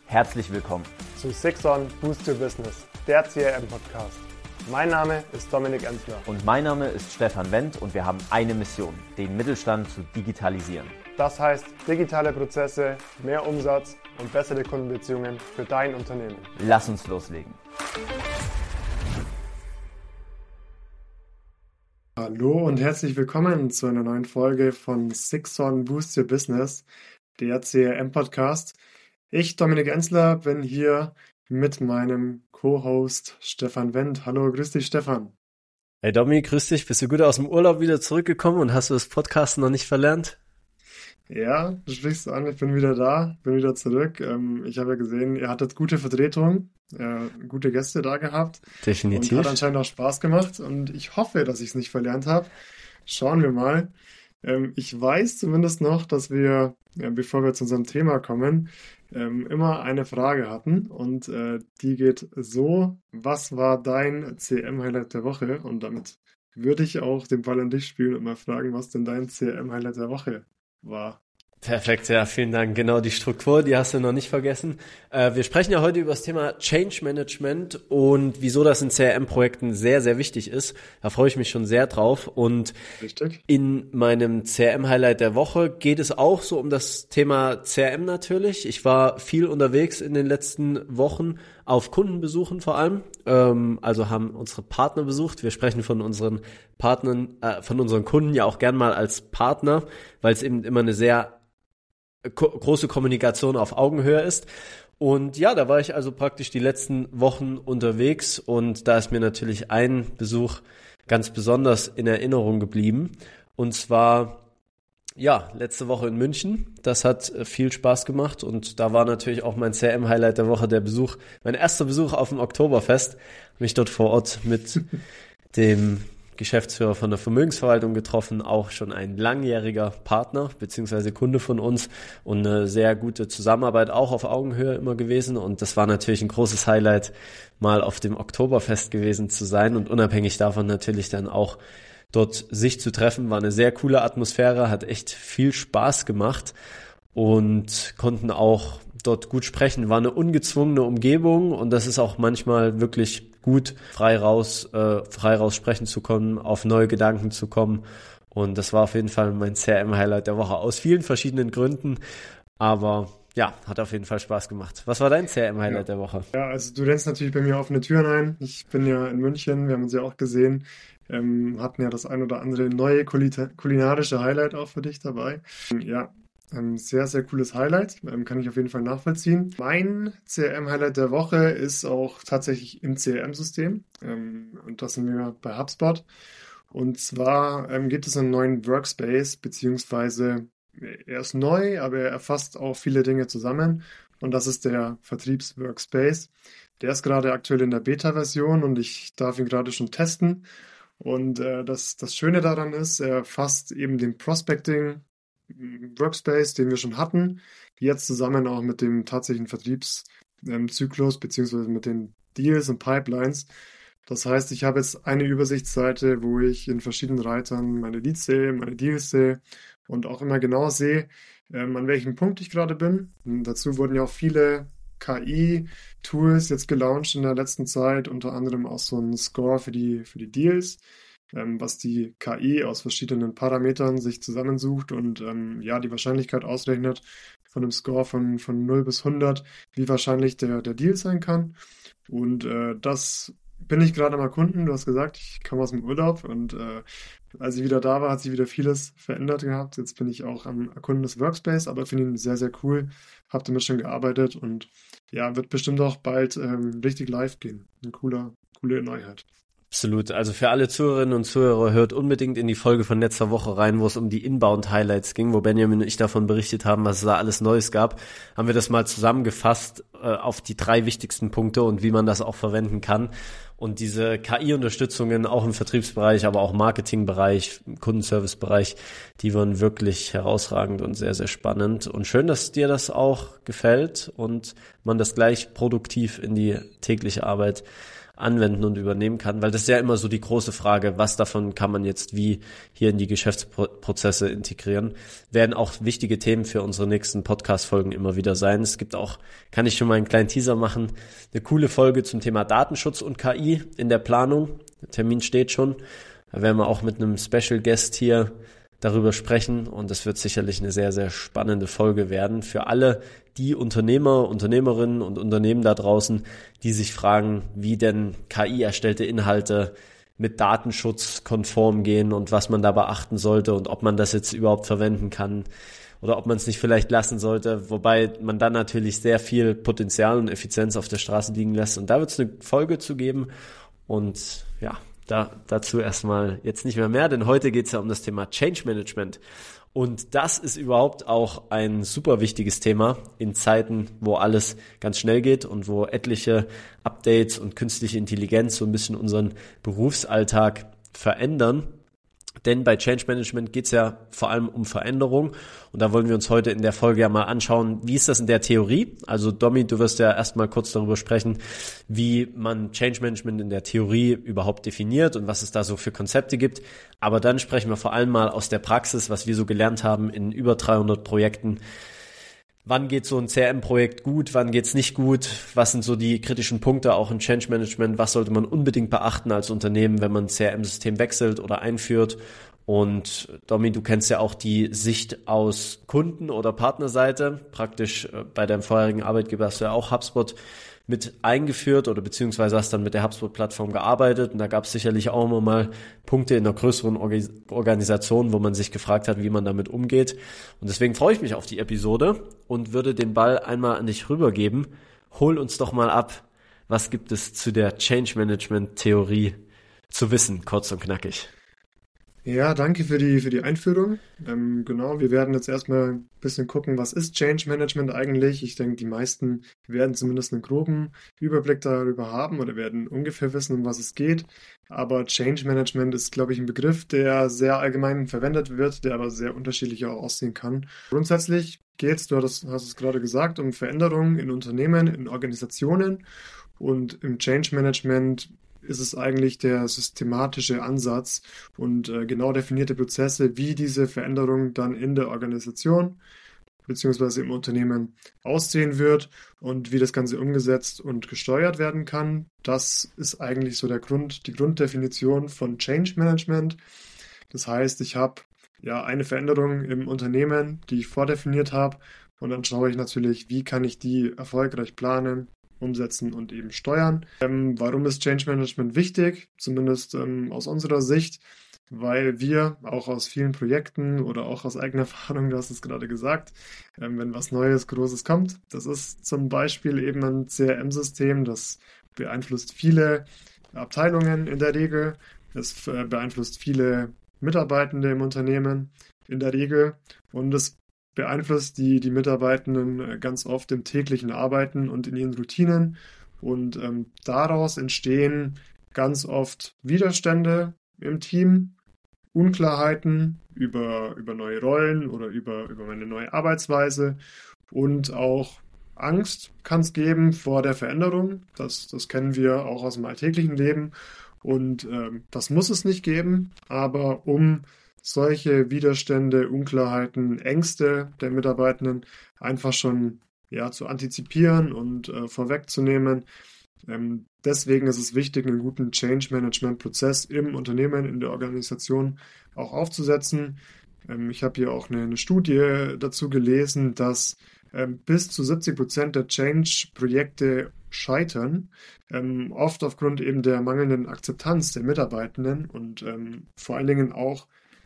Herzlich willkommen zu Sixon Boost Your Business, der CRM-Podcast. Mein Name ist Dominik Enzler. Und mein Name ist Stefan Wendt und wir haben eine Mission, den Mittelstand zu digitalisieren. Das heißt, digitale Prozesse, mehr Umsatz und bessere Kundenbeziehungen für dein Unternehmen. Lass uns loslegen. Hallo und herzlich willkommen zu einer neuen Folge von Sixon Boost Your Business, der CRM-Podcast. Ich, Dominik Enzler, bin hier mit meinem Co-Host Stefan Wendt. Hallo, grüß dich, Stefan. Hey Domi, grüß dich. Bist du gut aus dem Urlaub wieder zurückgekommen und hast du das Podcasten noch nicht verlernt? Ja, du sprichst an, ich bin wieder da, bin wieder zurück. Ich habe ja gesehen, ihr hattet gute Vertretung, gute Gäste da gehabt. Definitiv. Und hat anscheinend auch Spaß gemacht und ich hoffe, dass ich es nicht verlernt habe. Schauen wir mal. Ich weiß zumindest noch, dass wir, bevor wir zu unserem Thema kommen, immer eine Frage hatten und die geht so: Was war dein CRM-Highlight der Woche? Und damit würde ich auch den Ball an dich spielen und mal fragen, was denn dein CRM-Highlight der Woche war. Perfekt, ja, vielen Dank. Genau, die Struktur, die hast du noch nicht vergessen. Wir sprechen ja heute über das Thema Change Management und wieso das in CRM-Projekten sehr, sehr wichtig ist. Da freue ich mich schon sehr drauf. Und Richtig. In meinem CRM-Highlight der Woche geht es auch so um das Thema CRM natürlich. Ich war viel unterwegs in den letzten Wochen auf Kundenbesuchen vor allem. Also haben unsere Partner besucht. Wir sprechen von unseren Partnern, von unseren Kunden ja auch gern mal als Partner, weil es eben immer eine sehr große Kommunikation auf Augenhöhe ist. Und ja, da war ich also praktisch die letzten Wochen unterwegs und da ist mir natürlich ein Besuch ganz besonders in Erinnerung geblieben. Und zwar, ja, letzte Woche in München. Das hat viel Spaß gemacht und da war natürlich auch mein CRM-Highlight der Woche der Besuch, mein erster Besuch auf dem Oktoberfest. Mich dort vor Ort mit dem Geschäftsführer von der Vermögensverwaltung getroffen, auch schon ein langjähriger Partner bzw. Kunde von uns und eine sehr gute Zusammenarbeit auch auf Augenhöhe immer gewesen und das war natürlich ein großes Highlight, mal auf dem Oktoberfest gewesen zu sein und unabhängig davon natürlich dann auch dort sich zu treffen, war eine sehr coole Atmosphäre, hat echt viel Spaß gemacht und konnten auch dort gut sprechen, war eine ungezwungene Umgebung und das ist auch manchmal wirklich gut, frei raus sprechen zu können, auf neue Gedanken zu kommen und das war auf jeden Fall mein CRM-Highlight der Woche aus vielen verschiedenen Gründen, aber ja, hat auf jeden Fall Spaß gemacht. Was war dein CRM-Highlight der Woche? Ja, also du rennst natürlich bei mir offene Türen ein. Ich bin ja in München, wir haben uns ja auch gesehen, hatten ja das ein oder andere neue kulinarische Highlight auch für dich dabei. Ja, sehr, sehr cooles Highlight, kann ich auf jeden Fall nachvollziehen. Mein CRM-Highlight der Woche ist auch tatsächlich im CRM-System und das sind wir bei HubSpot. Und zwar gibt es einen neuen Workspace, beziehungsweise er ist neu, aber er erfasst auch viele Dinge zusammen und das ist der Vertriebs-Workspace. Der ist gerade aktuell in der Beta-Version und ich darf ihn gerade schon testen. Und das Schöne daran ist, er fasst eben den Prospecting Workspace, den wir schon hatten, jetzt zusammen auch mit dem tatsächlichen Vertriebszyklus beziehungsweise mit den Deals und Pipelines. Das heißt, ich habe jetzt eine Übersichtsseite, wo ich in verschiedenen Reitern meine Leads sehe, meine Deals sehe und auch immer genau sehe, an welchem Punkt ich gerade bin. Und dazu wurden ja auch viele KI-Tools jetzt gelauncht in der letzten Zeit, unter anderem auch so ein Score für die Deals, was die KI aus verschiedenen Parametern sich zusammensucht und die Wahrscheinlichkeit ausrechnet von einem Score von 0 bis 100, wie wahrscheinlich der Deal sein kann. Und das bin ich gerade am Erkunden. Du hast gesagt, ich komme aus dem Urlaub und als ich wieder da war, hat sich wieder vieles verändert gehabt. Jetzt bin ich auch am Erkunden des Workspace, aber finde ihn sehr, sehr cool. Habe damit schon gearbeitet und ja, wird bestimmt auch bald richtig live gehen. Eine coole Neuheit. Absolut. Also für alle Zuhörerinnen und Zuhörer, hört unbedingt in die Folge von letzter Woche rein, wo es um die Inbound-Highlights ging, wo Benjamin und ich davon berichtet haben, was es da alles Neues gab. Haben wir das mal zusammengefasst auf die 3 wichtigsten Punkte und wie man das auch verwenden kann. Und diese KI-Unterstützungen auch im Vertriebsbereich, aber auch im Marketingbereich, im Kundenservicebereich, die waren wirklich herausragend und sehr, sehr spannend. Und schön, dass dir das auch gefällt und man das gleich produktiv in die tägliche Arbeit anwenden und übernehmen kann, weil das ist ja immer so die große Frage, was davon kann man jetzt wie hier in die Geschäftsprozesse integrieren, werden auch wichtige Themen für unsere nächsten Podcast-Folgen immer wieder sein. Es gibt auch, kann ich schon mal einen kleinen Teaser machen. Eine coole Folge zum Thema Datenschutz und KI in der Planung. Der Termin steht schon. Da werden wir auch mit einem Special Guest hier darüber sprechen und das wird sicherlich eine sehr, sehr spannende Folge werden für alle die Unternehmer, Unternehmerinnen und Unternehmen da draußen, die sich fragen, wie denn KI-erstellte Inhalte mit Datenschutz konform gehen und was man da beachten sollte und ob man das jetzt überhaupt verwenden kann oder ob man es nicht vielleicht lassen sollte, wobei man dann natürlich sehr viel Potenzial und Effizienz auf der Straße liegen lässt und da wird es eine Folge zu geben und ja, dazu erstmal jetzt nicht mehr, denn heute geht es ja um das Thema Change Management. Und das ist überhaupt auch ein super wichtiges Thema in Zeiten, wo alles ganz schnell geht und wo etliche Updates und künstliche Intelligenz so ein bisschen unseren Berufsalltag verändern. Denn bei Change Management geht es ja vor allem um Veränderung und da wollen wir uns heute in der Folge ja mal anschauen, wie ist das in der Theorie? Also Domi, du wirst ja erstmal kurz darüber sprechen, wie man Change Management in der Theorie überhaupt definiert und was es da so für Konzepte gibt. Aber dann sprechen wir vor allem mal aus der Praxis, was wir so gelernt haben in über 300 Projekten. Wann geht so ein CRM-Projekt gut, wann geht's nicht gut, was sind so die kritischen Punkte auch im Change Management, was sollte man unbedingt beachten als Unternehmen, wenn man ein CRM-System wechselt oder einführt. Und Domi, du kennst ja auch die Sicht aus Kunden- oder Partnerseite, praktisch bei deinem vorherigen Arbeitgeber hast du ja auch HubSpot mit eingeführt oder beziehungsweise hast dann mit der HubSpot-Plattform gearbeitet und da gab es sicherlich auch immer mal Punkte in einer größeren Organisation, wo man sich gefragt hat, wie man damit umgeht. Und deswegen freue ich mich auf die Episode und würde den Ball einmal an dich rübergeben. Hol uns doch mal ab, was gibt es zu der Change-Management-Theorie zu wissen, kurz und knackig. Ja, danke für die Einführung. Genau, wir werden jetzt erstmal ein bisschen gucken, was ist Change Management eigentlich? Ich denke, die meisten werden zumindest einen groben Überblick darüber haben oder werden ungefähr wissen, um was es geht. Aber Change Management ist, glaube ich, ein Begriff, der sehr allgemein verwendet wird, der aber sehr unterschiedlich auch aussehen kann. Grundsätzlich geht es, hast es gerade gesagt, um Veränderungen in Unternehmen, in Organisationen und im Change Management ist es eigentlich der systematische Ansatz und genau definierte Prozesse, wie diese Veränderung dann in der Organisation bzw. im Unternehmen aussehen wird und wie das Ganze umgesetzt und gesteuert werden kann. Das ist eigentlich so die Grunddefinition von Change Management. Das heißt, ich habe ja eine Veränderung im Unternehmen, die ich vordefiniert habe und dann schaue ich natürlich, wie kann ich die erfolgreich planen, umsetzen und eben steuern. Warum ist Change Management wichtig? Zumindest aus unserer Sicht, weil wir auch aus vielen Projekten oder auch aus eigener Erfahrung, du hast es gerade gesagt, wenn was Neues, Großes kommt, das ist zum Beispiel eben ein CRM-System, das beeinflusst viele Abteilungen in der Regel, es beeinflusst viele Mitarbeitende im Unternehmen in der Regel und es beeinflusst die Mitarbeitenden ganz oft im täglichen Arbeiten und in ihren Routinen und daraus entstehen ganz oft Widerstände im Team, Unklarheiten über neue Rollen oder über meine neue Arbeitsweise und auch Angst kann es geben vor der Veränderung. Das kennen wir auch aus dem alltäglichen Leben und das muss es nicht geben, aber um solche Widerstände, Unklarheiten, Ängste der Mitarbeitenden einfach schon zu antizipieren und vorwegzunehmen. Deswegen ist es wichtig, einen guten Change-Management-Prozess im Unternehmen, in der Organisation auch aufzusetzen. Ich habe hier auch eine Studie dazu gelesen, dass bis zu 70% der Change-Projekte scheitern, oft aufgrund eben der mangelnden Akzeptanz der Mitarbeitenden und vor allen Dingen auch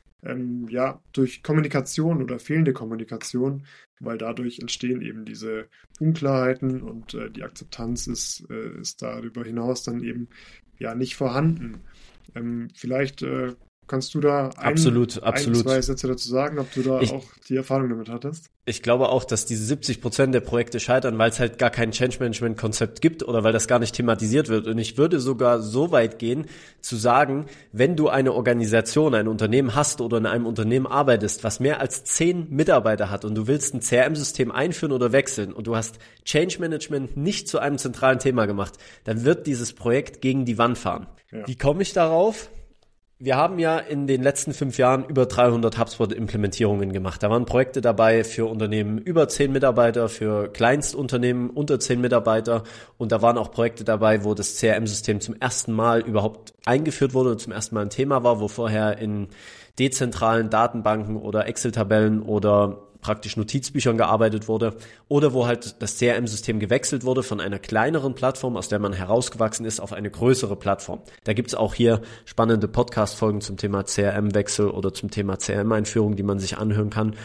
durch Kommunikation oder fehlende Kommunikation, weil dadurch entstehen eben diese Unklarheiten und die Akzeptanz ist darüber hinaus dann eben nicht vorhanden. Vielleicht kannst du da ein, zwei Sätze dazu sagen, ob du da auch die Erfahrung damit hattest? Ich glaube auch, dass diese 70% der Projekte scheitern, weil es halt gar kein Change-Management-Konzept gibt oder weil das gar nicht thematisiert wird. Und ich würde sogar so weit gehen, zu sagen, wenn du eine Organisation, ein Unternehmen hast oder in einem Unternehmen arbeitest, was mehr als 10 Mitarbeiter hat und du willst ein CRM-System einführen oder wechseln und du hast Change-Management nicht zu einem zentralen Thema gemacht, dann wird dieses Projekt gegen die Wand fahren. Ja. Wie komme ich darauf? Wir haben ja in den letzten 5 Jahren über 300 HubSpot-Implementierungen gemacht. Da waren Projekte dabei für Unternehmen über 10 Mitarbeiter, für Kleinstunternehmen unter 10 Mitarbeiter und da waren auch Projekte dabei, wo das CRM-System zum ersten Mal überhaupt eingeführt wurde und zum ersten Mal ein Thema war, wo vorher in dezentralen Datenbanken oder Excel-Tabellen oder praktisch Notizbüchern gearbeitet wurde oder wo halt das CRM-System gewechselt wurde von einer kleineren Plattform, aus der man herausgewachsen ist, auf eine größere Plattform. Da gibt's auch hier spannende Podcast-Folgen zum Thema CRM-Wechsel oder zum Thema CRM-Einführung, die man sich anhören kann.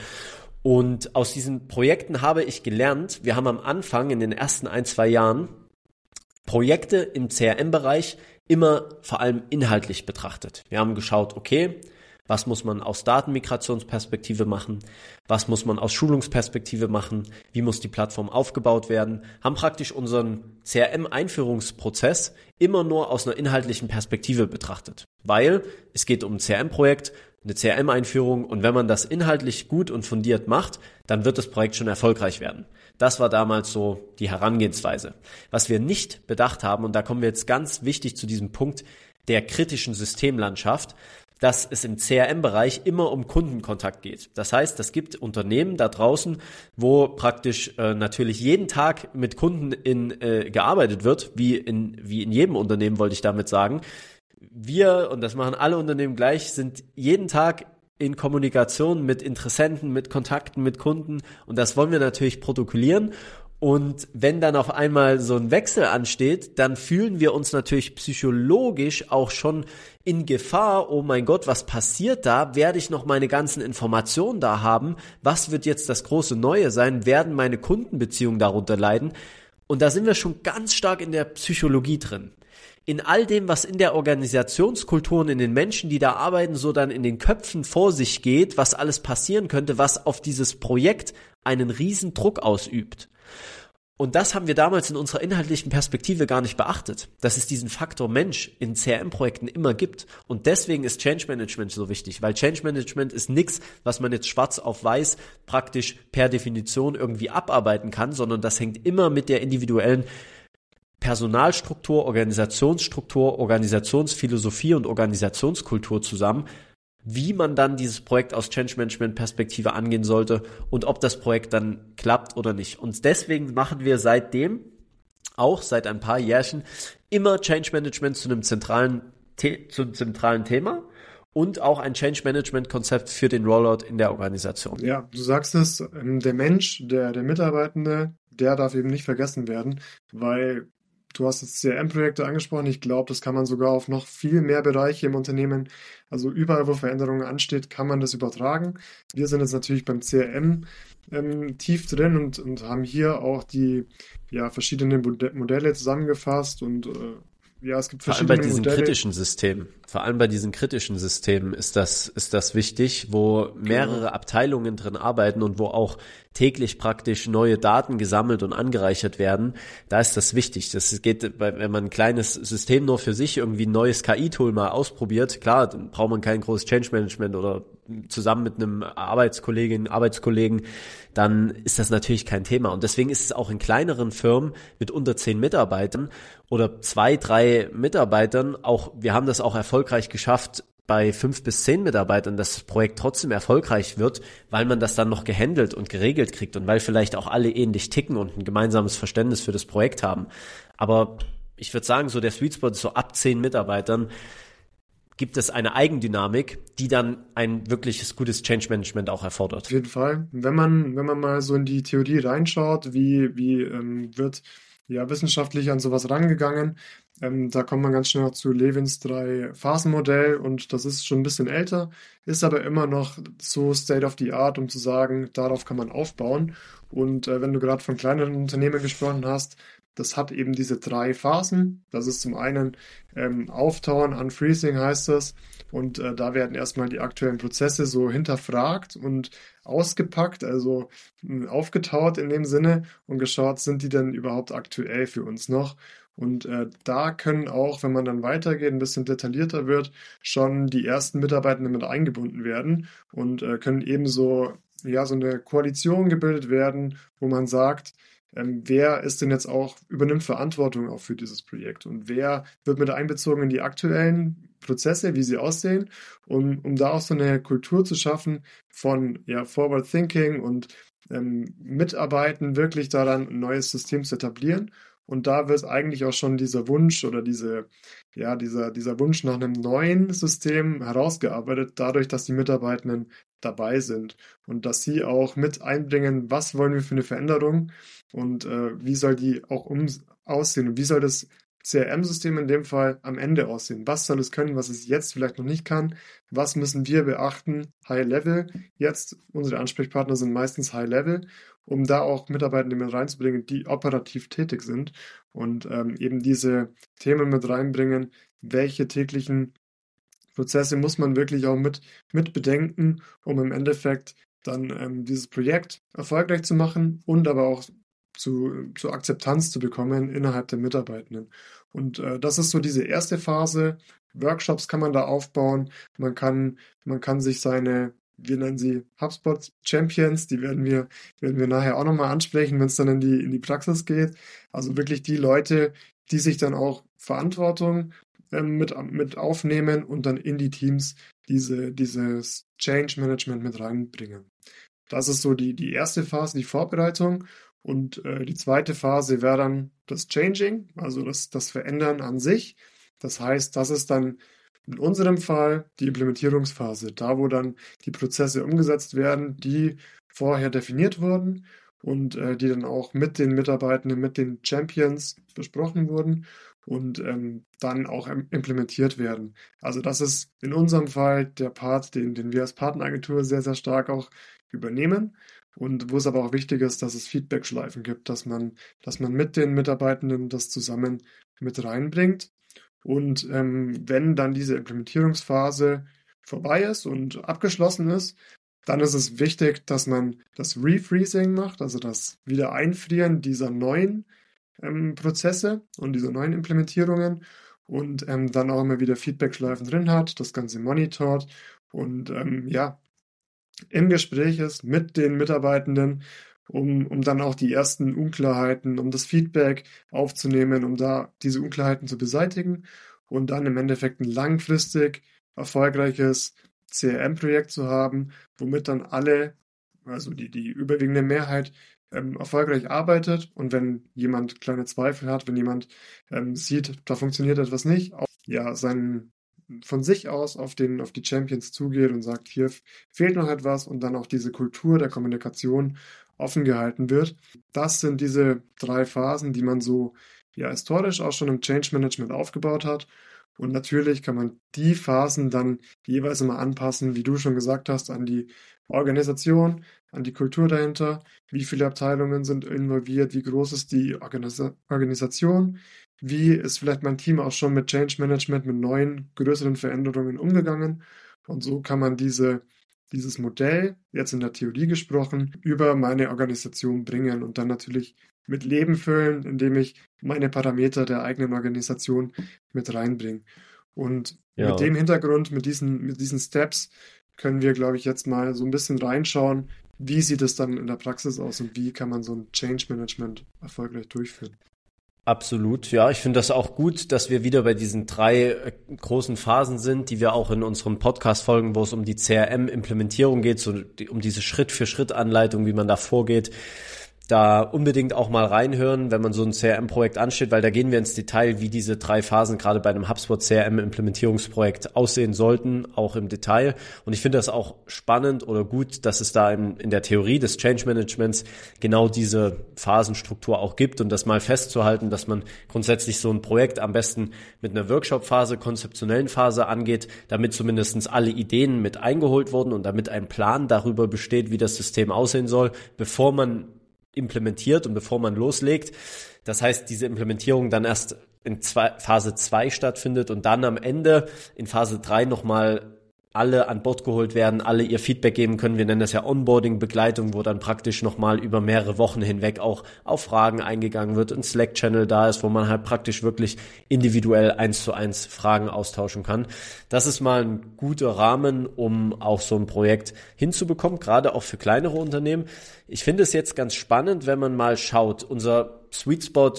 Und aus diesen Projekten habe ich gelernt, wir haben am Anfang in den ersten 1-2 Jahren Projekte im CRM-Bereich immer vor allem inhaltlich betrachtet. Wir haben geschaut, okay, was muss man aus Datenmigrationsperspektive machen? Was muss man aus Schulungsperspektive machen? Wie muss die Plattform aufgebaut werden? Haben praktisch unseren CRM-Einführungsprozess immer nur aus einer inhaltlichen Perspektive betrachtet. Weil es geht um ein CRM-Projekt, eine CRM-Einführung und wenn man das inhaltlich gut und fundiert macht, dann wird das Projekt schon erfolgreich werden. Das war damals so die Herangehensweise. Was wir nicht bedacht haben, und da kommen wir jetzt ganz wichtig zu diesem Punkt der kritischen Systemlandschaft, dass es im CRM-Bereich immer um Kundenkontakt geht. Das heißt, es gibt Unternehmen da draußen, wo praktisch natürlich jeden Tag mit Kunden gearbeitet wird, wie in jedem Unternehmen, wollte ich damit sagen. Wir, und das machen alle Unternehmen gleich, sind jeden Tag in Kommunikation mit Interessenten, mit Kontakten, mit Kunden und das wollen wir natürlich protokollieren. Und wenn dann auf einmal so ein Wechsel ansteht, dann fühlen wir uns natürlich psychologisch auch schon in Gefahr. Oh mein Gott, was passiert da? Werde ich noch meine ganzen Informationen da haben? Was wird jetzt das große Neue sein? Werden meine Kundenbeziehungen darunter leiden? Und da sind wir schon ganz stark in der Psychologie drin. In all dem, was in der Organisationskultur und in den Menschen, die da arbeiten, so dann in den Köpfen vor sich geht, was alles passieren könnte, was auf dieses Projekt einen riesen Druck ausübt. Und das haben wir damals in unserer inhaltlichen Perspektive gar nicht beachtet, dass es diesen Faktor Mensch in CRM-Projekten immer gibt. Und deswegen ist Change Management so wichtig, weil Change Management ist nichts, was man jetzt schwarz auf weiß praktisch per Definition irgendwie abarbeiten kann, sondern das hängt immer mit der individuellen Personalstruktur, Organisationsstruktur, Organisationsphilosophie und Organisationskultur zusammen, wie man dann dieses Projekt aus Change Management Perspektive angehen sollte und ob das Projekt dann klappt oder nicht. Und deswegen machen wir seitdem, auch seit ein paar Jährchen, immer Change Management zu einem zentralen Thema und auch ein Change Management Konzept für den Rollout in der Organisation. Ja, du sagst es, der Mensch, der Mitarbeitende, der darf eben nicht vergessen werden, weil du hast jetzt CRM-Projekte angesprochen. Ich glaube, das kann man sogar auf noch viel mehr Bereiche im Unternehmen, also überall, wo Veränderungen ansteht, kann man das übertragen. Wir sind jetzt natürlich beim CRM tief drin und haben hier auch die verschiedenen Modelle zusammengefasst und es gibt verschiedene Modelle. Vor allem bei diesen kritischen Systemen ist das wichtig, wo mehrere Abteilungen drin arbeiten und wo auch täglich praktisch neue Daten gesammelt und angereichert werden. Da ist das wichtig. Das geht, wenn man ein kleines System nur für sich irgendwie ein neues KI-Tool mal ausprobiert, klar, dann braucht man kein großes Change Management oder zusammen mit einem Arbeitskollegen, dann ist das natürlich kein Thema. Und deswegen ist es auch in kleineren Firmen mit unter 10 Mitarbeitern oder 2, 3 Mitarbeitern auch, wir haben das auch erfolgreich geschafft, bei 5 bis 10 Mitarbeitern, dass das Projekt trotzdem erfolgreich wird, weil man das dann noch gehandelt und geregelt kriegt und weil vielleicht auch alle ähnlich ticken und ein gemeinsames Verständnis für das Projekt haben. Aber ich würde sagen, so der Sweet Spot ist so ab 10 Mitarbeitern gibt es eine Eigendynamik, die dann ein wirkliches gutes Change Management auch erfordert. Auf jeden Fall. Wenn man mal so in die Theorie reinschaut, wie wird wissenschaftlich an sowas rangegangen, da kommt man ganz schnell noch zu Levins 3-Phasen-Modell und das ist schon ein bisschen älter, ist aber immer noch so State of the Art, um zu sagen, darauf kann man aufbauen. Und wenn du gerade von kleineren Unternehmen gesprochen hast, das hat eben diese 3 Phasen. Das ist zum einen Auftauen, Unfreezing heißt das. Und da werden erstmal die aktuellen Prozesse so hinterfragt und ausgepackt, also aufgetaut in dem Sinne und geschaut, sind die denn überhaupt aktuell für uns noch? Und da können auch, wenn man dann weitergeht, ein bisschen detaillierter wird, schon die ersten Mitarbeitenden mit eingebunden werden und können ebenso so eine Koalition gebildet werden, wo man sagt, wer ist denn jetzt auch, übernimmt Verantwortung auch für dieses Projekt und wer wird mit einbezogen in die aktuellen Prozesse, wie sie aussehen, um da auch so eine Kultur zu schaffen von Forward Thinking und Mitarbeiten, wirklich daran ein neues System zu etablieren. Und da wird eigentlich auch schon dieser Wunsch oder dieser Wunsch nach einem neuen System herausgearbeitet, dadurch, dass die Mitarbeitenden dabei sind und dass sie auch mit einbringen, was wollen wir für eine Veränderung und wie soll die auch aussehen und wie soll das CRM-System in dem Fall am Ende aussehen? Was soll es können, was es jetzt vielleicht noch nicht kann? Was müssen wir beachten? High-Level. Jetzt, unsere Ansprechpartner sind meistens High-Level, um da auch Mitarbeitende mit reinzubringen, die operativ tätig sind und eben diese Themen mit reinbringen, welche täglichen Prozesse muss man wirklich auch mit bedenken, um im Endeffekt dann dieses Projekt erfolgreich zu machen und aber auch zu Akzeptanz zu bekommen innerhalb der Mitarbeitenden. Und das ist so diese erste Phase. Workshops kann man da aufbauen. Man kann sich wir nennen sie HubSpot Champions, die werden wir nachher auch nochmal ansprechen, wenn es dann in die Praxis geht. Also wirklich die Leute, die sich dann auch Verantwortung mit aufnehmen und dann in die Teams dieses Change Management mit reinbringen. Das ist so die erste Phase, die Vorbereitung. Und die zweite Phase wäre dann das Changing, also das Verändern an sich. Das heißt, das ist dann in unserem Fall die Implementierungsphase, da wo dann die Prozesse umgesetzt werden, die vorher definiert wurden und die dann auch mit den Mitarbeitenden, mit den Champions besprochen wurden und dann auch implementiert werden. Also das ist in unserem Fall der Part, den wir als Partneragentur sehr, sehr stark auch übernehmen. Und wo es aber auch wichtig ist, dass es Feedback-Schleifen gibt, dass man mit den Mitarbeitenden das zusammen mit reinbringt. Und wenn dann diese Implementierungsphase vorbei ist und abgeschlossen ist, dann ist es wichtig, dass man das Refreezing macht, also das Wiedereinfrieren dieser neuen Prozesse und dieser neuen Implementierungen und dann auch immer wieder Feedback-Schleifen drin hat, das Ganze monitort und im Gespräch ist mit den Mitarbeitenden, um dann auch die ersten Unklarheiten, um das Feedback aufzunehmen, um da diese Unklarheiten zu beseitigen und dann im Endeffekt ein langfristig erfolgreiches CRM-Projekt zu haben, womit dann alle, also die überwiegende Mehrheit, erfolgreich arbeitet und wenn jemand kleine Zweifel hat, wenn jemand sieht, da funktioniert etwas nicht, auch von sich aus auf die Champions zugeht und sagt, hier fehlt noch etwas und dann auch diese Kultur der Kommunikation offen gehalten wird. Das sind diese 3 Phasen, die man so historisch auch schon im Change Management aufgebaut hat. Und natürlich kann man die Phasen dann jeweils immer anpassen, wie du schon gesagt hast, an die Organisation, an die Kultur dahinter, wie viele Abteilungen sind involviert, wie groß ist die Organisation, wie ist vielleicht mein Team auch schon mit Change Management, mit neuen, größeren Veränderungen umgegangen. Und so kann man dieses Modell, jetzt in der Theorie gesprochen, über meine Organisation bringen und dann natürlich mit Leben füllen, indem ich meine Parameter der eigenen Organisation mit reinbringe. Und mit dem Hintergrund, mit diesen Steps, können wir, glaube ich, jetzt mal so ein bisschen reinschauen, wie sieht es dann in der Praxis aus und wie kann man so ein Change Management erfolgreich durchführen. Absolut, ja. Ich finde das auch gut, dass wir wieder bei diesen 3 großen Phasen sind, die wir auch in unseren Podcast-Folgen, wo es um die CRM-Implementierung geht, so um diese Schritt-für-Schritt-Anleitung, wie man da vorgeht, da unbedingt auch mal reinhören, wenn man so ein CRM-Projekt ansteht, weil da gehen wir ins Detail, wie diese 3 Phasen gerade bei einem HubSpot CRM-Implementierungsprojekt aussehen sollten, auch im Detail. Und ich finde das auch spannend oder gut, dass es da in der Theorie des Change Managements genau diese Phasenstruktur auch gibt und das mal festzuhalten, dass man grundsätzlich so ein Projekt am besten mit einer Workshop-Phase, konzeptionellen Phase angeht, damit zumindest alle Ideen mit eingeholt wurden und damit ein Plan darüber besteht, wie das System aussehen soll, bevor man implementiert und bevor man loslegt. Das heißt, diese Implementierung dann erst in Phase 2 stattfindet und dann am Ende in Phase 3 nochmal alle an Bord geholt werden, alle ihr Feedback geben können. Wir nennen das ja Onboarding-Begleitung, wo dann praktisch nochmal über mehrere Wochen hinweg auch auf Fragen eingegangen wird, ein Slack-Channel da ist, wo man halt praktisch wirklich individuell 1:1 Fragen austauschen kann. Das ist mal ein guter Rahmen, um auch so ein Projekt hinzubekommen, gerade auch für kleinere Unternehmen. Ich finde es jetzt ganz spannend, wenn man mal schaut, unser Sweet Spot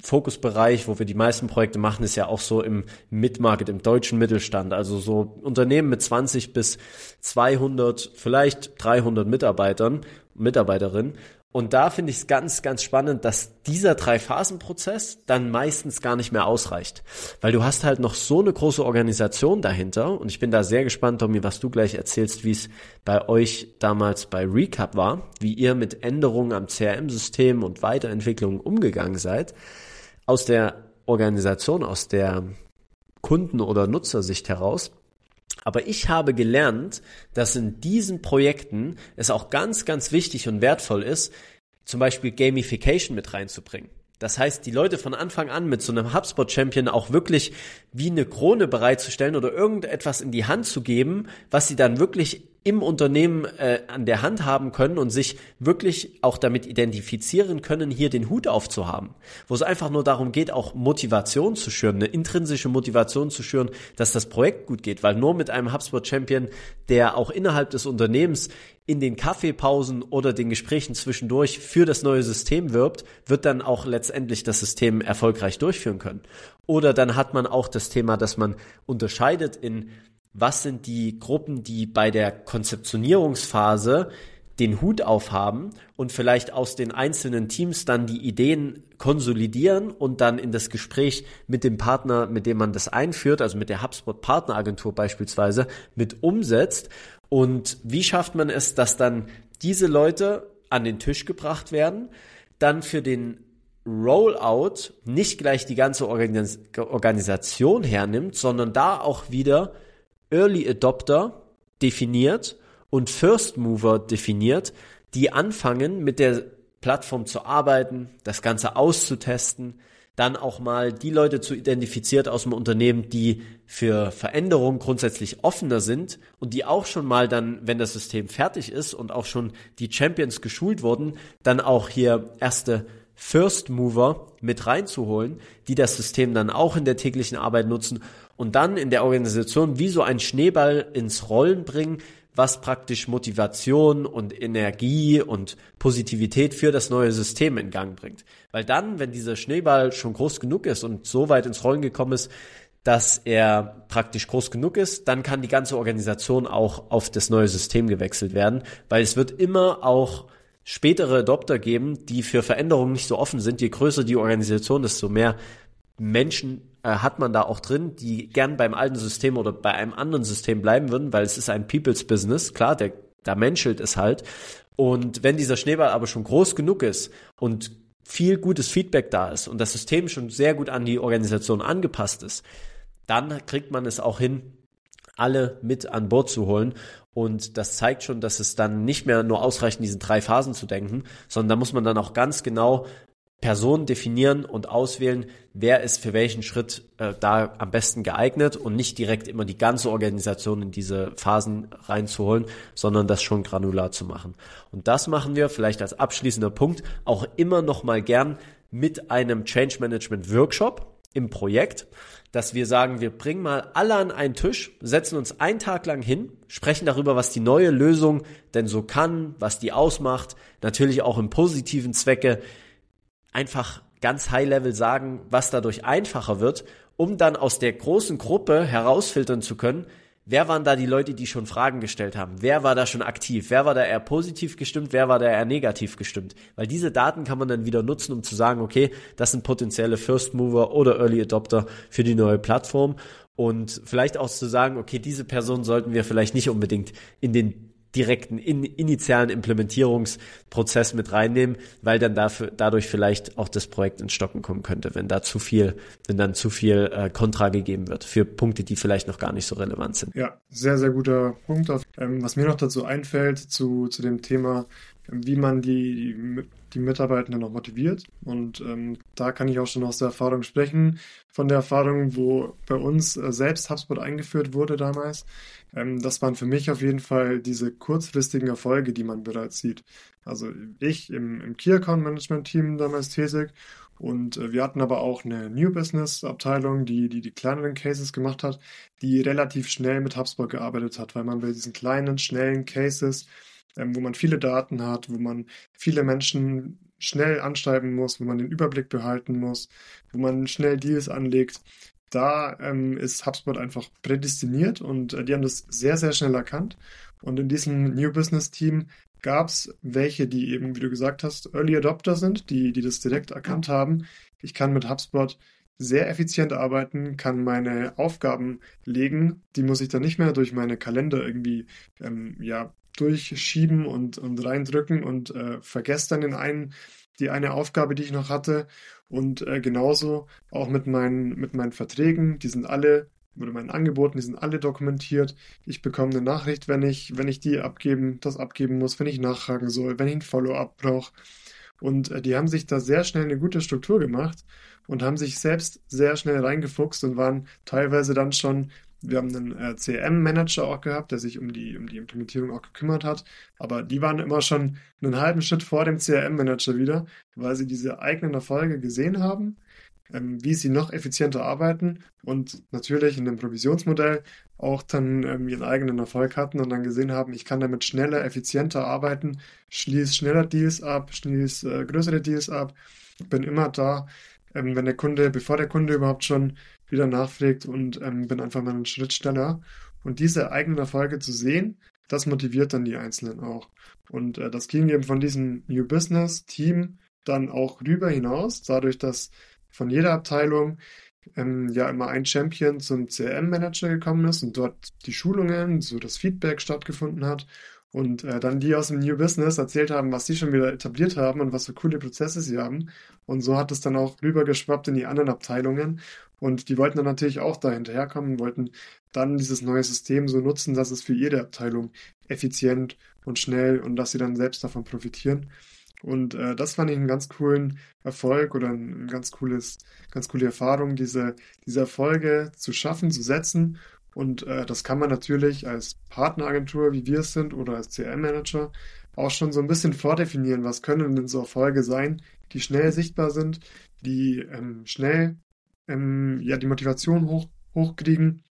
Fokusbereich, wo wir die meisten Projekte machen, ist ja auch so im Mid-Market, im deutschen Mittelstand. Also so Unternehmen mit 20 bis 200, vielleicht 300 Mitarbeiterinnen. Und da finde ich es ganz, ganz spannend, dass dieser 3-Phasen-Prozess dann meistens gar nicht mehr ausreicht. Weil du hast halt noch so eine große Organisation dahinter. Und ich bin da sehr gespannt, Tommy, was du gleich erzählst, wie es bei euch damals bei Recap war, wie ihr mit Änderungen am CRM-System und Weiterentwicklungen umgegangen seid. Aus der Organisation, aus der Kunden- oder Nutzersicht heraus. Aber ich habe gelernt, dass in diesen Projekten es auch ganz, ganz wichtig und wertvoll ist, zum Beispiel Gamification mit reinzubringen. Das heißt, die Leute von Anfang an mit so einem HubSpot-Champion auch wirklich wie eine Krone bereitzustellen oder irgendetwas in die Hand zu geben, was sie dann wirklich im Unternehmen an der Hand haben können und sich wirklich auch damit identifizieren können, hier den Hut aufzuhaben. Wo es einfach nur darum geht, auch Motivation zu schüren, eine intrinsische Motivation zu schüren, dass das Projekt gut geht. Weil nur mit einem HubSpot-Champion, der auch innerhalb des Unternehmens in den Kaffeepausen oder den Gesprächen zwischendurch für das neue System wirbt, wird dann auch letztendlich das System erfolgreich durchführen können. Oder dann hat man auch das Thema, dass man unterscheidet in was sind die Gruppen, die bei der Konzeptionierungsphase den Hut aufhaben und vielleicht aus den einzelnen Teams dann die Ideen konsolidieren und dann in das Gespräch mit dem Partner, mit dem man das einführt, also mit der HubSpot Partneragentur beispielsweise, mit umsetzt. Und wie schafft man es, dass dann diese Leute an den Tisch gebracht werden, dann für den Rollout nicht gleich die ganze Organisation hernimmt, sondern da auch wieder Early Adopter definiert und First Mover definiert, die anfangen mit der Plattform zu arbeiten, das Ganze auszutesten, dann auch mal die Leute zu identifiziert aus dem Unternehmen, die für Veränderungen grundsätzlich offener sind und die auch schon mal dann, wenn das System fertig ist und auch schon die Champions geschult wurden, dann auch hier erste First Mover mit reinzuholen, die das System dann auch in der täglichen Arbeit nutzen und dann in der Organisation wie so ein Schneeball ins Rollen bringen, was praktisch Motivation und Energie und Positivität für das neue System in Gang bringt. Weil dann, wenn dieser Schneeball schon groß genug ist und so weit ins Rollen gekommen ist, dass er praktisch groß genug ist, dann kann die ganze Organisation auch auf das neue System gewechselt werden, weil es wird immer auch spätere Adopter geben, die für Veränderungen nicht so offen sind. Je größer die Organisation, desto mehr Menschen hat man da auch drin, die gern beim alten System oder bei einem anderen System bleiben würden, weil es ist ein People's Business. Klar, da menschelt es halt. Und wenn dieser Schneeball aber schon groß genug ist und viel gutes Feedback da ist und das System schon sehr gut an die Organisation angepasst ist, dann kriegt man es auch hin, alle mit an Bord zu holen. Und das zeigt schon, dass es dann nicht mehr nur ausreicht, in diesen 3 Phasen zu denken, sondern da muss man dann auch ganz genau Personen definieren und auswählen, wer ist für welchen Schritt da am besten geeignet und nicht direkt immer die ganze Organisation in diese Phasen reinzuholen, sondern das schon granular zu machen. Und das machen wir vielleicht als abschließender Punkt auch immer noch mal gern mit einem Change Management Workshop im Projekt, dass wir sagen, wir bringen mal alle an einen Tisch, setzen uns einen Tag lang hin, sprechen darüber, was die neue Lösung denn so kann, was die ausmacht, natürlich auch im positiven Zwecke, einfach ganz high-level sagen, was dadurch einfacher wird, um dann aus der großen Gruppe herausfiltern zu können, wer waren da die Leute, die schon Fragen gestellt haben, wer war da schon aktiv, wer war da eher positiv gestimmt, wer war da eher negativ gestimmt, weil diese Daten kann man dann wieder nutzen, um zu sagen, okay, das sind potenzielle First Mover oder Early Adopter für die neue Plattform und vielleicht auch zu sagen, okay, diese Person sollten wir vielleicht nicht unbedingt in den direkten initialen Implementierungsprozess mit reinnehmen, weil dann dadurch vielleicht auch das Projekt ins Stocken kommen könnte, wenn dann zu viel Kontra gegeben wird für Punkte, die vielleicht noch gar nicht so relevant sind. Ja, sehr, sehr guter Punkt. Was mir noch dazu einfällt, zu dem Thema, wie man die Mitarbeitenden noch motiviert. Und da kann ich auch schon aus der Erfahrung sprechen, von der Erfahrung, wo bei uns selbst HubSpot eingeführt wurde damals. Das waren für mich auf jeden Fall diese kurzfristigen Erfolge, die man bereits sieht. Also ich im Key Account Management Team damals tätig und wir hatten aber auch eine New Business Abteilung, die kleineren Cases gemacht hat, die relativ schnell mit HubSpot gearbeitet hat, weil man bei diesen kleinen, schnellen Cases, wo man viele Daten hat, wo man viele Menschen schnell anschreiben muss, wo man den Überblick behalten muss, wo man schnell Deals anlegt. Da ist HubSpot einfach prädestiniert und die haben das sehr, sehr schnell erkannt. Und in diesem New Business Team gab es welche, die eben, wie du gesagt hast, Early Adopter sind, die das direkt erkannt haben. Ich kann mit HubSpot sehr effizient arbeiten, kann meine Aufgaben legen. Die muss ich dann nicht mehr durch meine Kalender irgendwie durchschieben und reindrücken und vergesse dann die eine Aufgabe, die ich noch hatte. Und genauso auch mit meinen Verträgen, die sind alle, oder meinen Angeboten, die sind alle dokumentiert. Ich bekomme eine Nachricht, wenn ich das abgeben muss, wenn ich nachfragen soll, wenn ich ein Follow-up brauche. Und die haben sich da sehr schnell eine gute Struktur gemacht und haben sich selbst sehr schnell reingefuchst und waren teilweise dann schon, wir haben einen CRM-Manager auch gehabt, der sich um die Implementierung auch gekümmert hat, aber die waren immer schon einen halben Schritt vor dem CRM-Manager wieder, weil sie diese eigenen Erfolge gesehen haben, wie sie noch effizienter arbeiten und natürlich in dem Provisionsmodell auch dann ihren eigenen Erfolg hatten und dann gesehen haben, ich kann damit schneller, effizienter arbeiten, schließe schneller Deals ab, schließe größere Deals ab, bin immer da, bevor der Kunde überhaupt schon wieder nachfragt und bin einfach mal einen Schritt schneller. Und diese eigenen Erfolge zu sehen, das motiviert dann die Einzelnen auch. Und das ging eben von diesem New Business Team dann auch rüber hinaus, dadurch, dass von jeder Abteilung immer ein Champion zum CRM-Manager gekommen ist und dort die Schulungen, so das Feedback stattgefunden hat und dann die aus dem New Business erzählt haben, was sie schon wieder etabliert haben und was für coole Prozesse sie haben. Und so hat es dann auch rübergeschwappt in die anderen Abteilungen und die wollten dann natürlich auch da hinterherkommen, wollten dann dieses neue System so nutzen, dass es für jede Abteilung effizient und schnell und dass sie dann selbst davon profitieren. Und das fand ich einen ganz coolen Erfolg oder eine ganz coole Erfahrung, diese Erfolge zu schaffen, zu setzen. Und das kann man natürlich als Partneragentur, wie wir es sind, oder als CRM-Manager auch schon so ein bisschen vordefinieren. Was können denn so Erfolge sein, die schnell sichtbar sind, die schnell die Motivation hochkriegen.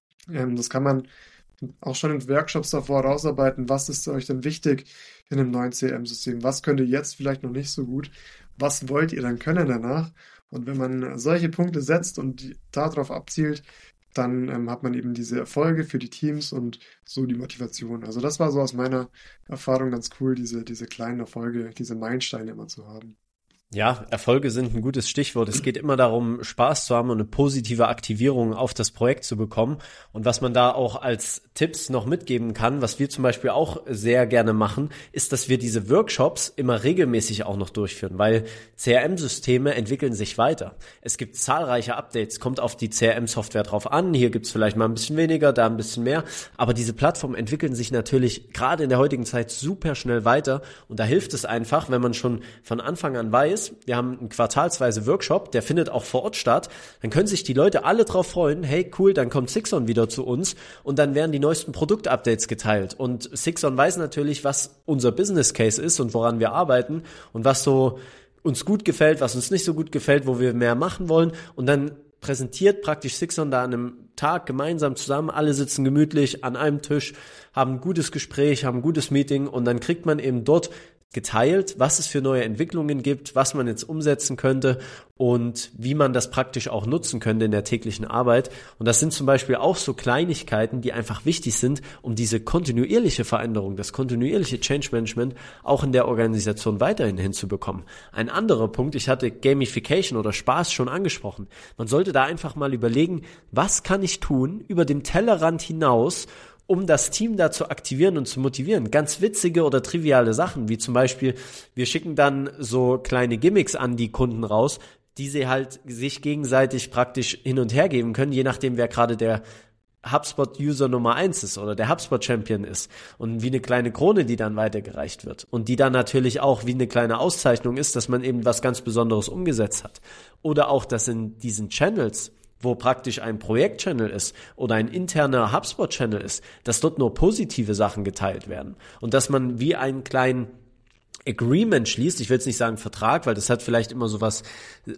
Das kann man auch schon in Workshops davor rausarbeiten. Was ist euch denn wichtig in einem neuen CRM-System? Was könnt ihr jetzt vielleicht noch nicht so gut? Was wollt ihr dann können danach? Und wenn man solche Punkte setzt und darauf abzielt, dann hat man eben diese Erfolge für die Teams und so die Motivation. Also das war so aus meiner Erfahrung ganz cool, diese kleinen Erfolge, diese Meilensteine immer zu haben. Ja, Erfolge sind ein gutes Stichwort. Es geht immer darum, Spaß zu haben und eine positive Aktivierung auf das Projekt zu bekommen. Und was man da auch als Tipps noch mitgeben kann, was wir zum Beispiel auch sehr gerne machen, ist, dass wir diese Workshops immer regelmäßig auch noch durchführen, weil CRM-Systeme entwickeln sich weiter. Es gibt zahlreiche Updates, kommt auf die CRM-Software drauf an. Hier gibt's vielleicht mal ein bisschen weniger, da ein bisschen mehr. Aber diese Plattformen entwickeln sich natürlich gerade in der heutigen Zeit super schnell weiter. Und da hilft es einfach, wenn man schon von Anfang an weiß, wir haben einen quartalsweise Workshop, der findet auch vor Ort statt, dann können sich die Leute alle drauf freuen, hey cool, dann kommt Sixon wieder zu uns und dann werden die neuesten Produktupdates geteilt und Sixon weiß natürlich, was unser Business Case ist und woran wir arbeiten und was so uns gut gefällt, was uns nicht so gut gefällt, wo wir mehr machen wollen und dann präsentiert praktisch Sixon da an einem Tag gemeinsam zusammen, alle sitzen gemütlich an einem Tisch, haben ein gutes Gespräch, haben ein gutes Meeting und dann kriegt man eben dort geteilt, was es für neue Entwicklungen gibt, was man jetzt umsetzen könnte und wie man das praktisch auch nutzen könnte in der täglichen Arbeit. Und das sind zum Beispiel auch so Kleinigkeiten, die einfach wichtig sind, um diese kontinuierliche Veränderung, das kontinuierliche Change Management auch in der Organisation weiterhin hinzubekommen. Ein anderer Punkt, ich hatte Gamification oder Spaß schon angesprochen. Man sollte da einfach mal überlegen, was kann ich tun über dem Tellerrand hinaus, um das Team da zu aktivieren und zu motivieren. Ganz witzige oder triviale Sachen, wie zum Beispiel, wir schicken dann so kleine Gimmicks an die Kunden raus, die sie halt sich gegenseitig praktisch hin und her geben können, je nachdem, wer gerade der HubSpot-User Nummer 1 ist oder der HubSpot-Champion ist und wie eine kleine Krone, die dann weitergereicht wird und die dann natürlich auch wie eine kleine Auszeichnung ist, dass man eben was ganz Besonderes umgesetzt hat. Oder auch, dass in diesen Channels, wo praktisch ein Projekt-Channel ist oder ein interner HubSpot-Channel ist, dass dort nur positive Sachen geteilt werden und dass man wie einen kleinen Agreement schließt, ich will jetzt nicht sagen Vertrag, weil das hat vielleicht immer so was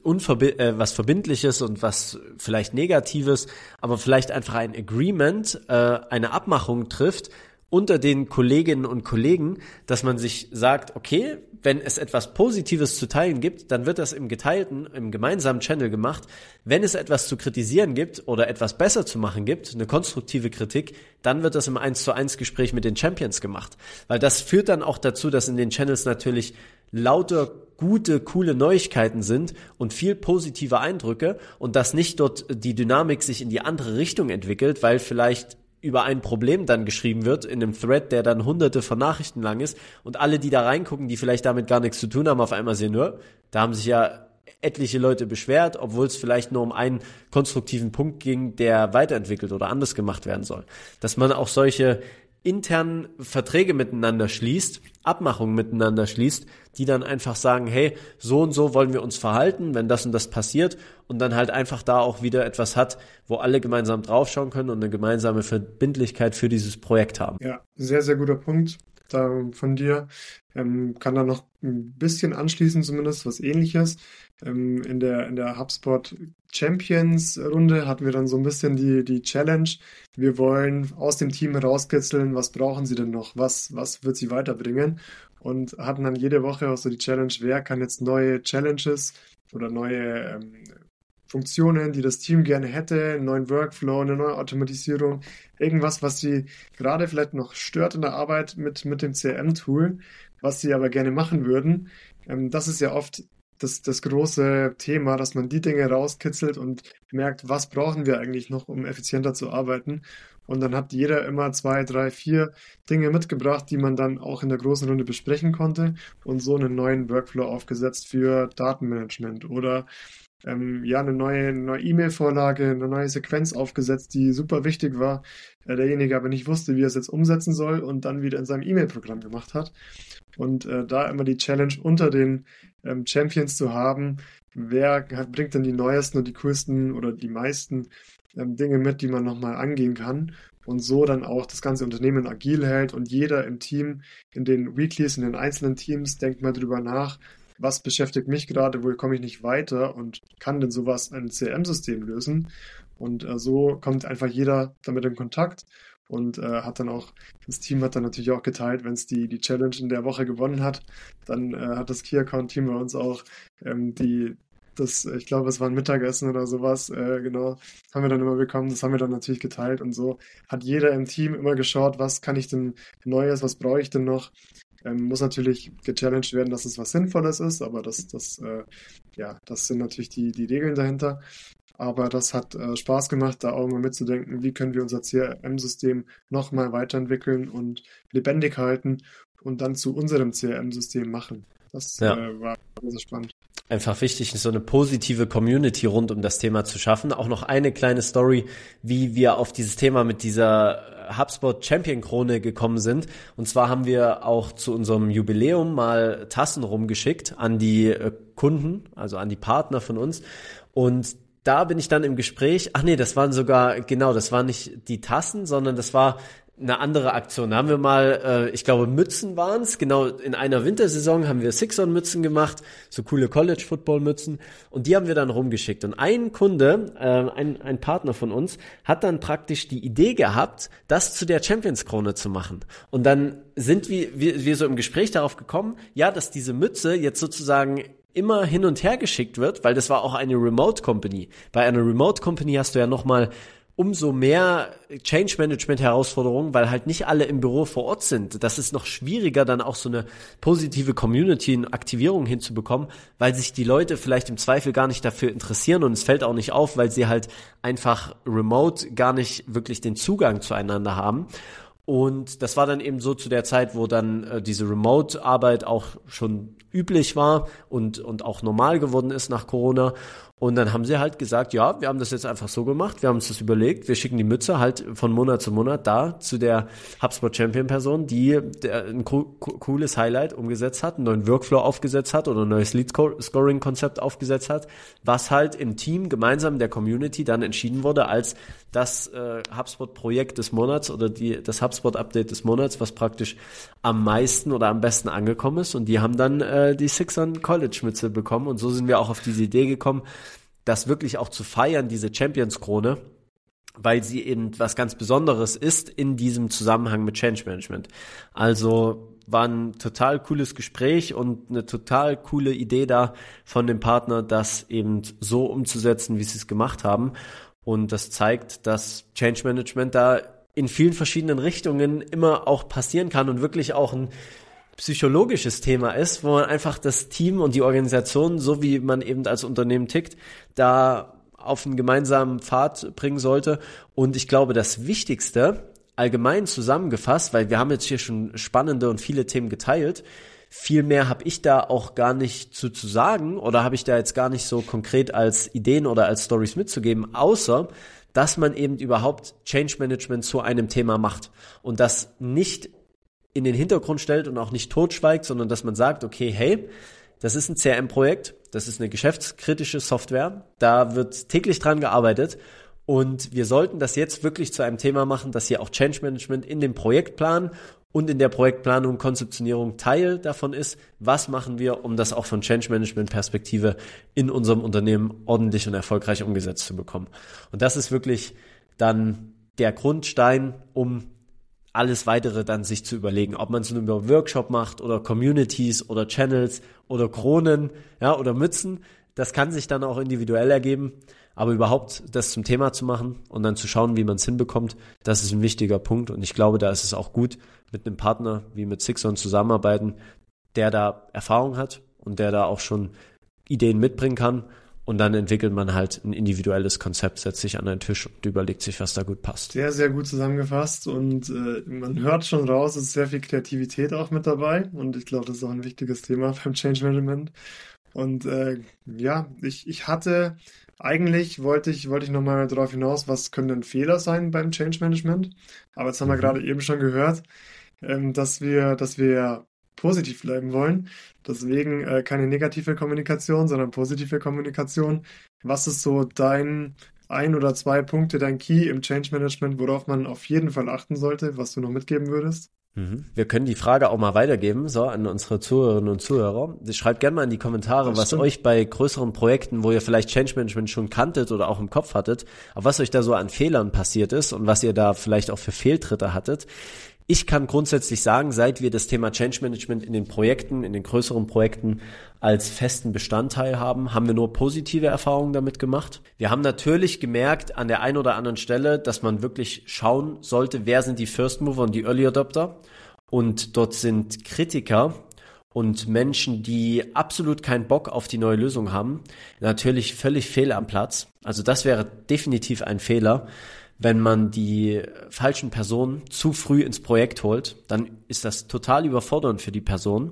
Verbindliches und was vielleicht Negatives, aber vielleicht einfach ein Agreement, eine Abmachung trifft, unter den Kolleginnen und Kollegen, dass man sich sagt, okay, wenn es etwas Positives zu teilen gibt, dann wird das im gemeinsamen Channel gemacht. Wenn es etwas zu kritisieren gibt oder etwas besser zu machen gibt, eine konstruktive Kritik, dann wird das im 1:1 Gespräch mit den Champions gemacht. Weil das führt dann auch dazu, dass in den Channels natürlich lauter gute, coole Neuigkeiten sind und viel positive Eindrücke und dass nicht dort die Dynamik sich in die andere Richtung entwickelt, weil vielleicht über ein Problem dann geschrieben wird in einem Thread, der dann hunderte von Nachrichten lang ist und alle, die da reingucken, die vielleicht damit gar nichts zu tun haben, auf einmal sehen, da haben sich ja etliche Leute beschwert, obwohl es vielleicht nur um einen konstruktiven Punkt ging, der weiterentwickelt oder anders gemacht werden soll. Dass man auch solche internen Verträge miteinander schließt, Abmachungen miteinander schließt, die dann einfach sagen, hey, so und so wollen wir uns verhalten, wenn das und das passiert und dann halt einfach da auch wieder etwas hat, wo alle gemeinsam draufschauen können und eine gemeinsame Verbindlichkeit für dieses Projekt haben. Ja, sehr, sehr guter Punkt da von dir. Kann da noch ein bisschen anschließen, zumindest was Ähnliches. In der HubSpot Champions Runde hatten wir dann so ein bisschen die Challenge. Wir wollen aus dem Team herauskitzeln, was brauchen sie denn noch? Was wird sie weiterbringen? Und hatten dann jede Woche auch so die Challenge, wer kann jetzt neue Challenges oder neue Funktionen, die das Team gerne hätte, einen neuen Workflow, eine neue Automatisierung, irgendwas, was sie gerade vielleicht noch stört in der Arbeit mit dem CRM-Tool, was sie aber gerne machen würden. Das ist ja oft das große Thema, dass man die Dinge rauskitzelt und merkt, was brauchen wir eigentlich noch, um effizienter zu arbeiten. Und dann hat jeder immer 2, 3, 4 Dinge mitgebracht, die man dann auch in der großen Runde besprechen konnte und so einen neuen Workflow aufgesetzt für Datenmanagement oder eine neue E-Mail-Vorlage, eine neue Sequenz aufgesetzt, die super wichtig war, derjenige aber nicht wusste, wie er es jetzt umsetzen soll und dann wieder in seinem E-Mail-Programm gemacht hat. Und da immer die Challenge unter den Champions zu haben, wer bringt denn die neuesten und die coolsten oder die meisten Dinge mit, die man nochmal angehen kann und so dann auch das ganze Unternehmen agil hält und jeder im Team, in den Weeklies, in den einzelnen Teams denkt mal drüber nach, was beschäftigt mich gerade, wo komme ich nicht weiter und kann denn sowas ein CRM-System lösen? Und so kommt einfach jeder damit in Kontakt und das Team hat dann natürlich auch geteilt, wenn es die Challenge in der Woche gewonnen hat, dann hat das Key-Account-Team bei uns auch ich glaube, es war ein Mittagessen oder sowas, genau, haben wir dann immer bekommen, das haben wir dann natürlich geteilt und so hat jeder im Team immer geschaut, was kann ich denn Neues, was brauche ich denn noch? Muss natürlich gechallenged werden, dass es was Sinnvolles ist, aber das sind natürlich die Regeln dahinter. Aber das hat Spaß gemacht, da auch mal mitzudenken, wie können wir unser CRM-System nochmal weiterentwickeln und lebendig halten und dann zu unserem CRM-System machen. Das war sehr spannend. Einfach wichtig, so eine positive Community rund um das Thema zu schaffen. Auch noch eine kleine Story, wie wir auf dieses Thema mit dieser HubSpot Champion Krone gekommen sind. Und zwar haben wir auch zu unserem Jubiläum mal Tassen rumgeschickt an die Kunden, also an die Partner von uns. Und da bin ich dann im Gespräch, das waren nicht die Tassen, sondern das war eine andere Aktion. Da haben wir mal, ich glaube Mützen waren es, genau in einer Wintersaison haben wir Six-On-Mützen gemacht, so coole College-Football-Mützen und die haben wir dann rumgeschickt. Und ein Kunde, ein Partner von uns, hat dann praktisch die Idee gehabt, das zu der Champions-Krone zu machen. Und dann sind wir so im Gespräch darauf gekommen, ja, dass diese Mütze jetzt sozusagen immer hin und her geschickt wird, weil das war auch eine Remote-Company. Bei einer Remote-Company hast du ja nochmal umso mehr Change-Management-Herausforderungen, weil halt nicht alle im Büro vor Ort sind. Das ist noch schwieriger, dann auch so eine positive Community in Aktivierung hinzubekommen, weil sich die Leute vielleicht im Zweifel gar nicht dafür interessieren und es fällt auch nicht auf, weil sie halt einfach remote gar nicht wirklich den Zugang zueinander haben. Und das war dann eben so zu der Zeit, wo dann diese Remote-Arbeit auch schon üblich war und auch normal geworden ist nach Corona. Und dann haben sie halt gesagt, ja, wir haben das jetzt einfach so gemacht, wir haben uns das überlegt, wir schicken die Mütze halt von Monat zu Monat da zu der HubSpot Champion Person, die ein cooles Highlight umgesetzt hat, einen neuen Workflow aufgesetzt hat oder ein neues Lead Scoring Konzept aufgesetzt hat, was halt im Team gemeinsam in der Community dann entschieden wurde als das HubSpot Projekt des Monats oder das HubSpot Update des Monats, was praktisch am meisten oder am besten angekommen ist. Und die haben dann die Six-On College Mütze bekommen und so sind wir auch auf diese Idee gekommen, das wirklich auch zu feiern, diese Champions-Krone, weil sie eben was ganz Besonderes ist in diesem Zusammenhang mit Change Management. Also war ein total cooles Gespräch und eine total coole Idee da von dem Partner, das eben so umzusetzen, wie sie es gemacht haben. Und das zeigt, dass Change Management da in vielen verschiedenen Richtungen immer auch passieren kann und wirklich auch ein psychologisches Thema ist, wo man einfach das Team und die Organisation, so wie man eben als Unternehmen tickt, da auf einen gemeinsamen Pfad bringen sollte. Und ich glaube, das Wichtigste, allgemein zusammengefasst, weil wir haben jetzt hier schon spannende und viele Themen geteilt, viel mehr habe ich da auch gar nicht zu sagen oder habe ich da jetzt gar nicht so konkret als Ideen oder als Stories mitzugeben, außer dass man eben überhaupt Change Management zu einem Thema macht und das nicht in den Hintergrund stellt und auch nicht totschweigt, sondern dass man sagt, okay, hey, das ist ein CRM-Projekt, das ist eine geschäftskritische Software, da wird täglich dran gearbeitet und wir sollten das jetzt wirklich zu einem Thema machen, dass hier auch Change Management in dem Projektplan und in der Projektplanung, Konzeptionierung Teil davon ist. Was machen wir, um das auch von Change Management Perspektive in unserem Unternehmen ordentlich und erfolgreich umgesetzt zu bekommen? Und das ist wirklich dann der Grundstein, um alles Weitere dann sich zu überlegen, ob man es nur über Workshop macht oder Communities oder Channels oder Kronen, ja, oder Mützen. Das kann sich dann auch individuell ergeben, aber überhaupt das zum Thema zu machen und dann zu schauen, wie man es hinbekommt, das ist ein wichtiger Punkt und ich glaube, da ist es auch gut, mit einem Partner wie mit Sixon zusammenarbeiten, der da Erfahrung hat und der da auch schon Ideen mitbringen kann. Und dann entwickelt man halt ein individuelles Konzept, setzt sich an einen Tisch und überlegt sich, was da gut passt. Sehr, sehr gut zusammengefasst und man hört schon raus, es ist sehr viel Kreativität auch mit dabei und ich glaube, das ist auch ein wichtiges Thema beim Change Management. Und eigentlich wollte ich nochmal darauf hinaus, was können denn Fehler sein beim Change Management? Aber jetzt haben wir gerade eben schon gehört, dass wir positiv bleiben wollen. Deswegen keine negative Kommunikation, sondern positive Kommunikation. Was ist so dein 1 oder 2 Punkte, dein Key im Change Management, worauf man auf jeden Fall achten sollte, was du noch mitgeben würdest? Wir können die Frage auch mal weitergeben, so an unsere Zuhörerinnen und Zuhörer. Schreibt gerne mal in die Kommentare, was euch bei größeren Projekten, wo ihr vielleicht Change Management schon kanntet oder auch im Kopf hattet, auf was euch da so an Fehlern passiert ist und was ihr da vielleicht auch für Fehltritte hattet. Ich kann grundsätzlich sagen, seit wir das Thema Change Management in den Projekten, in den größeren Projekten als festen Bestandteil haben, haben wir nur positive Erfahrungen damit gemacht. Wir haben natürlich gemerkt an der einen oder anderen Stelle, dass man wirklich schauen sollte, wer sind die First Mover und die Early Adopter. Und dort sind Kritiker und Menschen, die absolut keinen Bock auf die neue Lösung haben, natürlich völlig fehl am Platz. Also das wäre definitiv ein Fehler. Wenn man die falschen Personen zu früh ins Projekt holt, dann ist das total überfordernd für die Person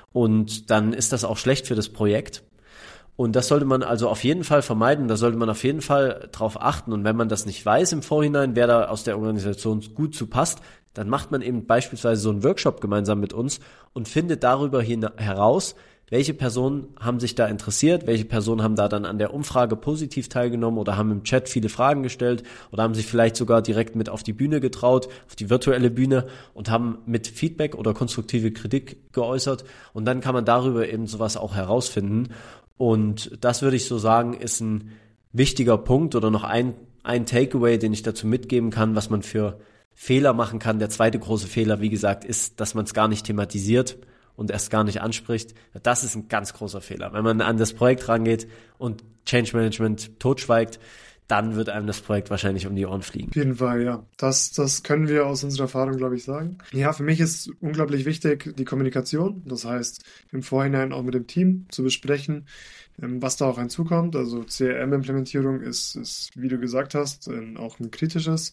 und dann ist das auch schlecht für das Projekt. Und das sollte man also auf jeden Fall vermeiden, da sollte man auf jeden Fall drauf achten. Und wenn man das nicht weiß im Vorhinein, wer da aus der Organisation gut zu passt, dann macht man eben beispielsweise so einen Workshop gemeinsam mit uns und findet darüber heraus, welche Personen haben sich da interessiert, welche Personen haben da dann an der Umfrage positiv teilgenommen oder haben im Chat viele Fragen gestellt oder haben sich vielleicht sogar direkt mit auf die Bühne getraut, auf die virtuelle Bühne und haben mit Feedback oder konstruktive Kritik geäußert und dann kann man darüber eben sowas auch herausfinden und das würde ich so sagen, ist ein wichtiger Punkt oder noch ein Takeaway, den ich dazu mitgeben kann, was man für Fehler machen kann. Der zweite große Fehler, wie gesagt, ist, dass man es gar nicht thematisiert und erst gar nicht anspricht. Das ist ein ganz großer Fehler. Wenn man an das Projekt rangeht und Change Management totschweigt, dann wird einem das Projekt wahrscheinlich um die Ohren fliegen. Auf jeden Fall, ja. Das können wir aus unserer Erfahrung, glaube ich, sagen. Ja, für mich ist unglaublich wichtig die Kommunikation. Das heißt, im Vorhinein auch mit dem Team zu besprechen, was da auch hinzukommt. Also CRM-Implementierung ist, wie du gesagt hast, auch ein kritisches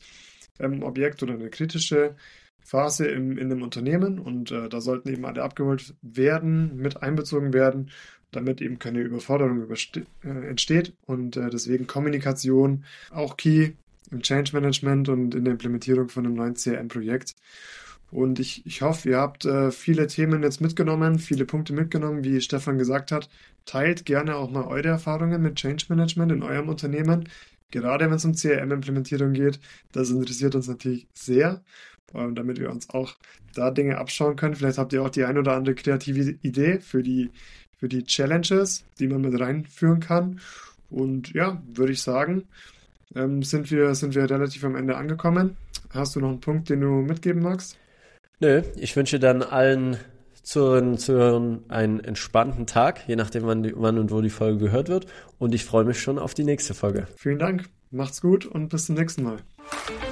Objekt oder eine kritische Phase in einem Unternehmen und da sollten eben alle abgeholt werden, mit einbezogen werden, damit eben keine Überforderung entsteht und deswegen Kommunikation auch key im Change Management und in der Implementierung von einem neuen CRM-Projekt. Und ich hoffe, ihr habt viele Themen jetzt mitgenommen, viele Punkte mitgenommen, wie Stefan gesagt hat. Teilt gerne auch mal eure Erfahrungen mit Change Management in eurem Unternehmen, gerade wenn es um CRM-Implementierung geht. Das interessiert uns natürlich sehr. Damit wir uns auch da Dinge abschauen können. Vielleicht habt ihr auch die ein oder andere kreative Idee für die Challenges, die man mit reinführen kann. Und ja, würde ich sagen, sind wir relativ am Ende angekommen. Hast du noch einen Punkt, den du mitgeben magst? Nö, ich wünsche dann allen Zuhörern einen entspannten Tag, je nachdem wann und wo die Folge gehört wird. Und ich freue mich schon auf die nächste Folge. Vielen Dank, macht's gut und bis zum nächsten Mal.